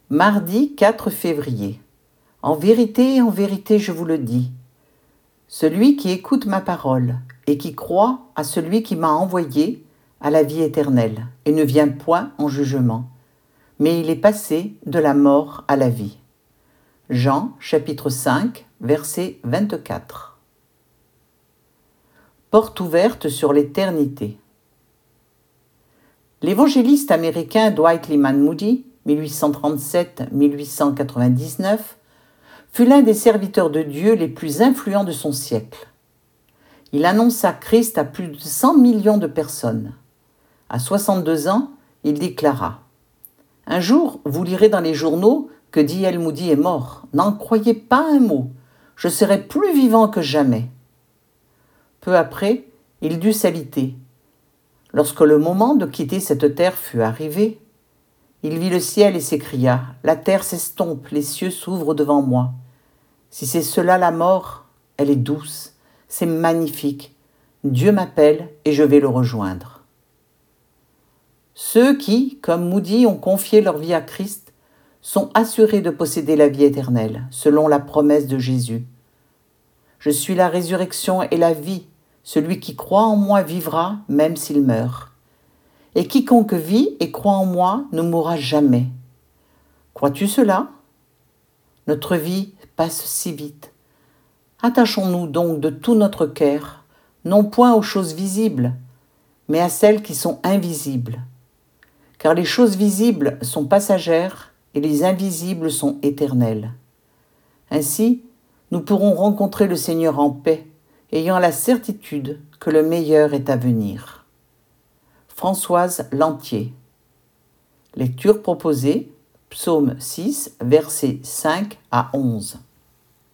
Mardi 4 février. En vérité, je vous le dis, celui qui écoute ma parole et qui croit à celui qui m'a envoyé a la vie éternelle et ne vient point en jugement, mais il est passé de la mort à la vie. Jean chapitre 5, verset 24. Porte ouverte sur l'éternité. L'évangéliste américain Dwight Lyman Moody, 1837-1899, fut l'un des serviteurs de Dieu les plus influents de son siècle. Il annonça Christ à plus de 100 millions de personnes. À 62 ans, il déclara « Un jour, vous lirez dans les journaux que D.L. Moody est mort. N'en croyez pas un mot. Je serai plus vivant que jamais. » Peu après, il dut s'aliter. Lorsque le moment de quitter cette terre fut arrivé, il vit le ciel et s'écria « La terre s'estompe, les cieux s'ouvrent devant moi. Si c'est cela la mort, elle est douce, c'est magnifique. Dieu m'appelle et je vais le rejoindre. » Ceux qui, comme Moody, ont confié leur vie à Christ sont assurés de posséder la vie éternelle, selon la promesse de Jésus. « Je suis la résurrection et la vie. Celui qui croit en moi vivra, même s'il meurt. Et quiconque vit et croit en moi ne mourra jamais. » Crois-tu cela? Notre vie passe si vite. Attachons-nous donc de tout notre cœur, non point aux choses visibles, mais à celles qui sont invisibles. Car les choses visibles sont passagères et les invisibles sont éternelles. Ainsi, nous pourrons rencontrer le Seigneur en paix, ayant la certitude que le meilleur est à venir. Françoise Lantier. Lecture proposée, Psaume 6, versets 5 à 11.